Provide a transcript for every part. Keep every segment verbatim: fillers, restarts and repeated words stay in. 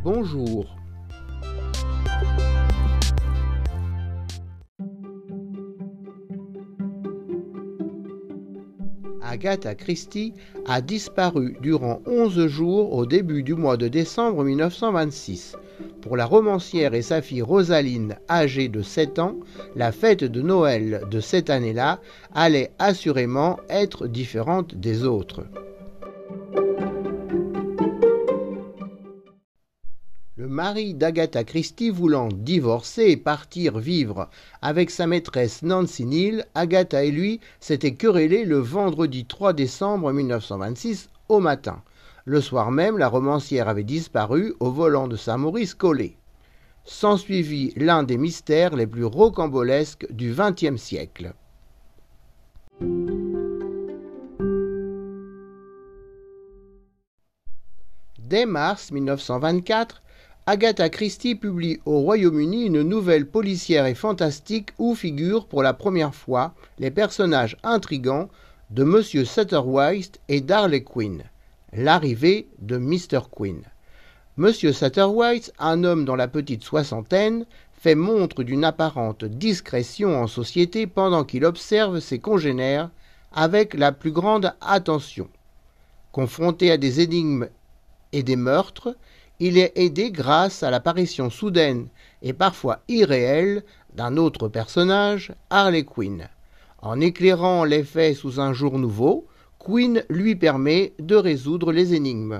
Bonjour. Agatha Christie a disparu durant onze jours au début du mois de décembre mille neuf cent vingt-six. Pour la romancière et sa fille Rosaline, âgée de sept ans, la fête de Noël de cette année-là allait assurément être différente des autres. Le mari d'Agatha Christie voulant divorcer et partir vivre avec sa maîtresse Nancy Neal, Agatha et lui s'étaient querellés le vendredi trois décembre mille neuf cent vingt-six au matin. Le soir même, la romancière avait disparu au volant de sa Maurice collée. S'ensuivit l'un des mystères les plus rocambolesques du vingtième siècle. Dès mars mille neuf cent vingt-quatre, Agatha Christie publie au Royaume-Uni une nouvelle policière et fantastique où figurent pour la première fois les personnages intrigants de Monsieur Satterwhite et d'Harley Quinn. L'arrivée de mister Quinn. Monsieur Satterwhite, un homme dans la petite soixantaine, fait montre d'une apparente discrétion en société pendant qu'il observe ses congénères avec la plus grande attention. Confronté à des énigmes et des meurtres, il est aidé grâce à l'apparition soudaine et parfois irréelle d'un autre personnage, Harley Quinn. En éclairant les faits sous un jour nouveau, Quinn lui permet de résoudre les énigmes.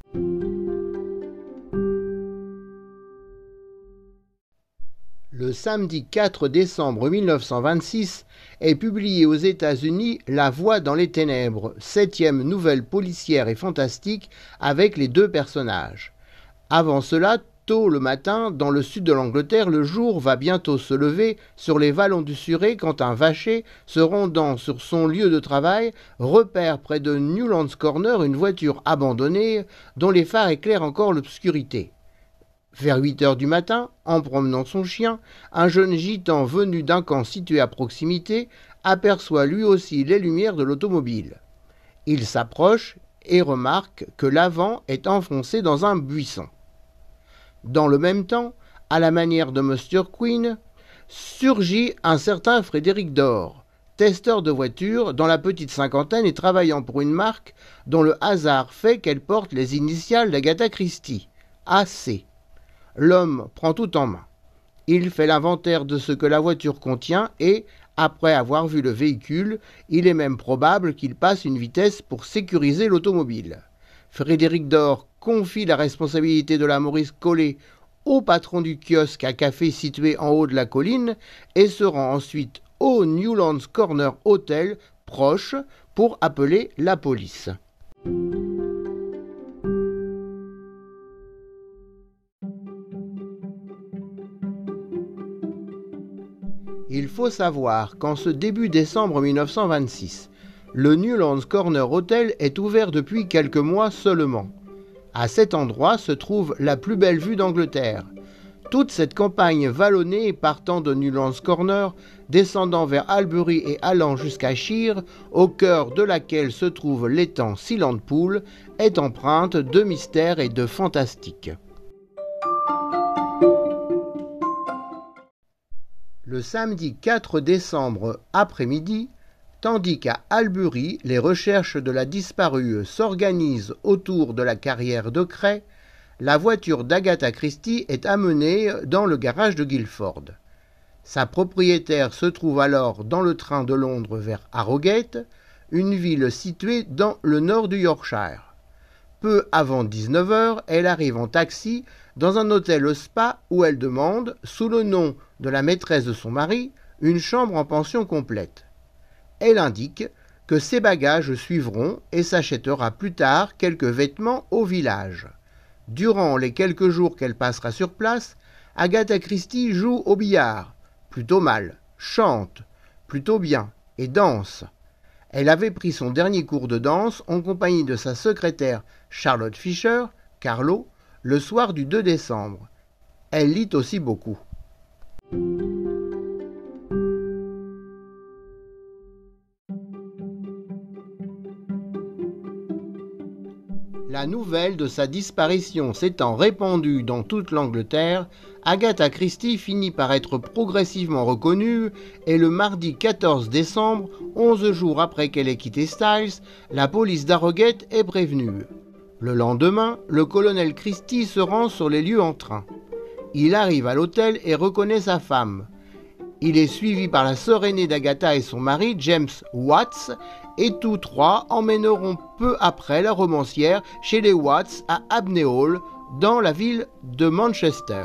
Le samedi quatre décembre mille neuf cent vingt-six est publiée aux États-Unis La Voix dans les ténèbres, septième nouvelle policière et fantastique avec les deux personnages. Avant cela, tôt le matin, dans le sud de l'Angleterre, le jour va bientôt se lever sur les vallons du Surrey quand un vacher, se rendant sur son lieu de travail, repère près de Newlands Corner une voiture abandonnée dont les phares éclairent encore l'obscurité. Vers huit heures du matin, en promenant son chien, un jeune gitan venu d'un camp situé à proximité aperçoit lui aussi les lumières de l'automobile. Il s'approche et remarque que l'avant est enfoncé dans un buisson. Dans le même temps, à la manière de mister Quinn, surgit un certain Frédéric Dor, testeur de voitures dans la petite cinquantaine et travaillant pour une marque dont le hasard fait qu'elle porte les initiales d'Agatha Christie, A C. L'homme prend tout en main. Il fait l'inventaire de ce que la voiture contient et, après avoir vu le véhicule, il est même probable qu'il passe une vitesse pour sécuriser l'automobile. Frédéric Dor confie la responsabilité de la Maurice collée au patron du kiosque à café situé en haut de la colline et se rend ensuite au Newlands Corner Hotel proche pour appeler la police. Il faut savoir qu'en ce début décembre mille neuf cent vingt-six, le Newlands Corner Hotel est ouvert depuis quelques mois seulement. À cet endroit se trouve la plus belle vue d'Angleterre. Toute cette campagne vallonnée partant de Newlands Corner, descendant vers Albury et allant jusqu'à Sheer, au cœur de laquelle se trouve l'étang Silent Pool, est empreinte de mystère et de fantastique. Le samedi quatre décembre après-midi, tandis qu'à Albury, les recherches de la disparue s'organisent autour de la carrière de Cray, la voiture d'Agatha Christie est amenée dans le garage de Guildford. Sa propriétaire se trouve alors dans le train de Londres vers Harrogate, une ville située dans le nord du Yorkshire. Peu avant dix-neuf heures, elle arrive en taxi dans un hôtel spa où elle demande, sous le nom de la maîtresse de son mari, une chambre en pension complète. Elle indique que ses bagages suivront et s'achètera plus tard quelques vêtements au village. Durant les quelques jours qu'elle passera sur place, Agatha Christie joue au billard, plutôt mal, chante, plutôt bien, et danse. Elle avait pris son dernier cours de danse en compagnie de sa secrétaire Charlotte Fisher, Carlo, le soir du deux décembre. Elle lit aussi beaucoup. La nouvelle de sa disparition s'étant répandue dans toute l'Angleterre, Agatha Christie finit par être progressivement reconnue et le mardi quatorze décembre, onze jours après qu'elle ait quitté Styles, la police d'Harrogate est prévenue. Le lendemain, le colonel Christie se rend sur les lieux en train. Il arrive à l'hôtel et reconnaît sa femme. Il est suivi par la sœur aînée d'Agatha et son mari, James Watts, et tous trois emmèneront peu après la romancière chez les Watts à Abney Hall, dans la ville de Manchester.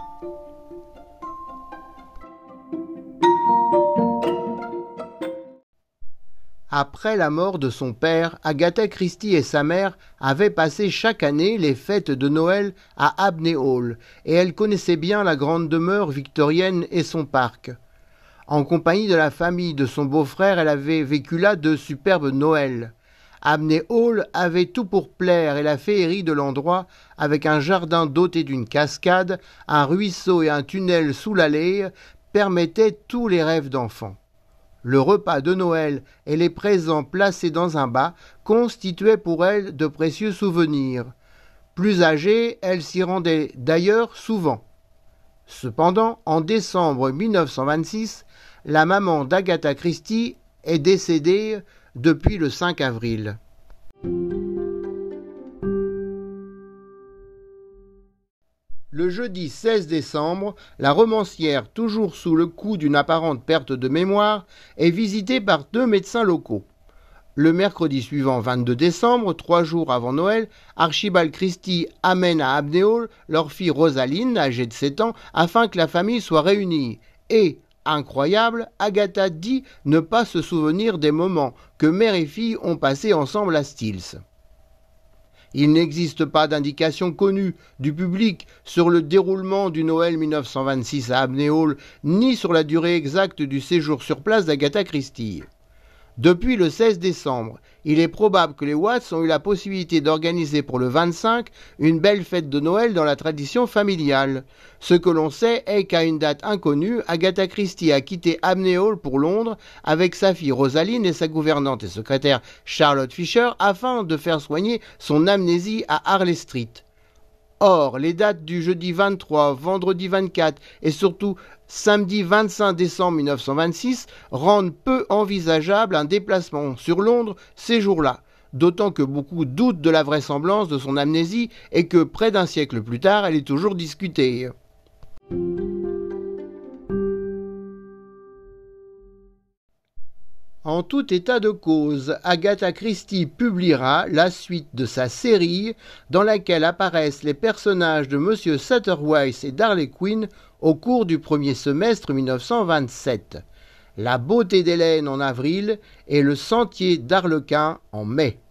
Après la mort de son père, Agatha Christie et sa mère avaient passé chaque année les fêtes de Noël à Abney Hall, et elle connaissait bien la grande demeure victorienne et son parc. En compagnie de la famille de son beau-frère, elle avait vécu là de superbes Noëls. Abney Hall avait tout pour plaire et la féerie de l'endroit, avec un jardin doté d'une cascade, un ruisseau et un tunnel sous l'allée, permettait tous les rêves d'enfants. Le repas de Noël et les présents placés dans un bas constituaient pour elle de précieux souvenirs. Plus âgée, elle s'y rendait d'ailleurs souvent. Cependant, en décembre mille neuf cent vingt-six, la maman d'Agatha Christie est décédée depuis le cinq avril. Le jeudi seize décembre, la romancière, toujours sous le coup d'une apparente perte de mémoire, est visitée par deux médecins locaux. Le mercredi suivant, vingt-deux décembre, trois jours avant Noël, Archibald Christie amène à Abney Hall leur fille Rosaline, âgée de sept ans, afin que la famille soit réunie. Et, incroyable, Agatha dit ne pas se souvenir des moments que mère et fille ont passés ensemble à Styles. Il n'existe pas d'indication connue du public sur le déroulement du Noël mille neuf cent vingt-six à Abney Hall, ni sur la durée exacte du séjour sur place d'Agatha Christie. Depuis le seize décembre, il est probable que les Watts ont eu la possibilité d'organiser pour le vingt-cinq une belle fête de Noël dans la tradition familiale. Ce que l'on sait est qu'à une date inconnue, Agatha Christie a quitté Abney Hall pour Londres avec sa fille Rosaline et sa gouvernante et secrétaire Charlotte Fisher afin de faire soigner son amnésie à Harley Street. Or, les dates du jeudi vingt-trois, vendredi vingt-quatre et surtout samedi vingt-cinq décembre mille neuf cent vingt-six rendent peu envisageable un déplacement sur Londres ces jours-là, d'autant que beaucoup doutent de la vraisemblance de son amnésie et que près d'un siècle plus tard, elle est toujours discutée. En tout état de cause, Agatha Christie publiera la suite de sa série dans laquelle apparaissent les personnages de Monsieur Satterwhite et d'Harley Quinn au cours du premier semestre mille neuf cent vingt-sept. La beauté d'Hélène en avril et le sentier d'Arlequin en mai.